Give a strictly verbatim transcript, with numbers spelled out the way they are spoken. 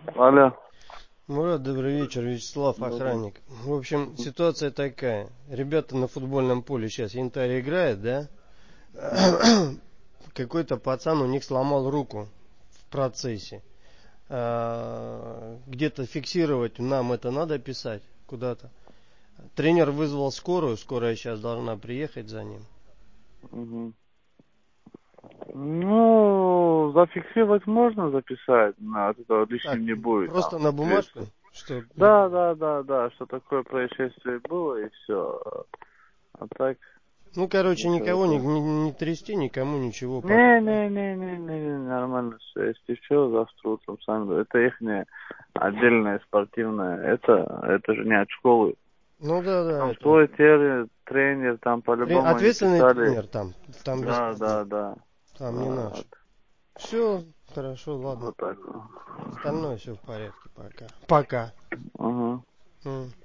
Алло. Мурат, добрый вечер. Вячеслав, охранник. В общем, ситуация такая. Ребята на футбольном поле сейчас янтарь играет, да? Какой-то пацан у них сломал руку в процессе. А, где-то фиксировать нам это надо писать куда-то. Тренер вызвал скорую. Скорая сейчас должна приехать за ним. Угу. Ну, зафиксировать можно записать, но от этого Так, лишним не будет. просто Там, на бумажку, средства. что... Да, да, да, да, что такое происшествие было и все. А так, Ну, короче, ничего никого не, такого. не, не трясти, никому ничего пока, Не, да? не, не, не, не, нормально все. Если что, завтра утром сами. Это их отдельная спортивная. Это, это же не от школы. Ну да, да, Там это... свой тренер, тренер, там Трен- по-любому они Ответственный писали. тренер там, там без Да, проблем. да, да. Там не А, наш. Все, хорошо, ладно. вот так вот. Остальное все в порядке пока. Пока. Ага. М.